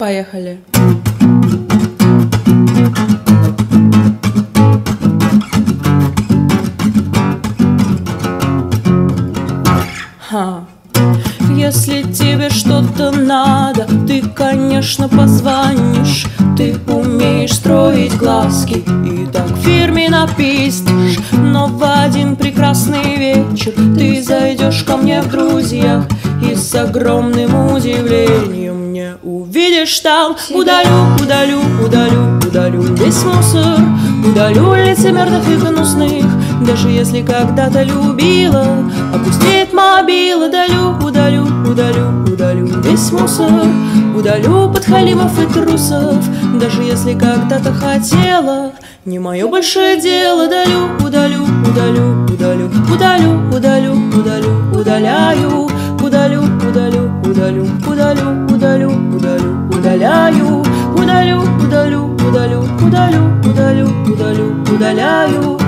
Поехали. Если тебе что-то надо, ты, конечно, позвонишь. Ты умеешь строить глазки и так фирменно пиздишь. Но в один прекрасный вечер ты зайдешь ко мне в друзьях и с огромным удивлением мне увидишь там. Удалю весь мусор, удалю лицемерных и гнусных. Даже если когда-то любила, опустеет мобила. Удалю весь мусор, удалю подхалимов и трусов. Даже если когда-то хотела, не мое большое дело. Удаляю, удаляю.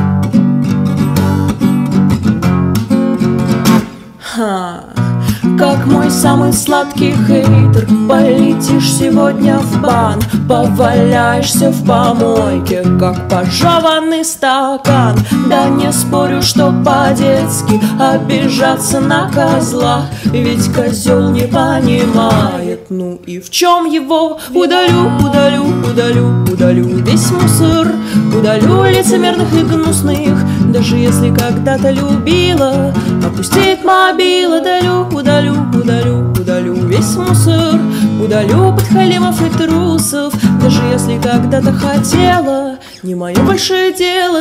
Как мой самый сладкий хейтер, полетишь сегодня в бан, поваляешься в помойке, как пожеванный стакан. Да не спорю, что по-детски обижаться на козла, ведь козел не понимает, ну и в чем его. Удалю весь мусор, удалю лицемерных и гнусных. Даже если когда-то любила, опустеет мобила. Удалю весь мусор, удалю подхалимов и трусов. Даже если когда-то хотела, не мое большое дело.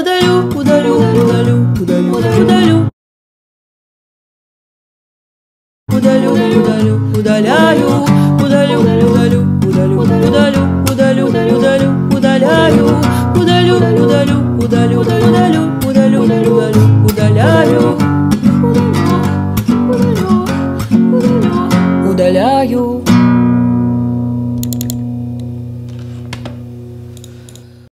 Удаляю.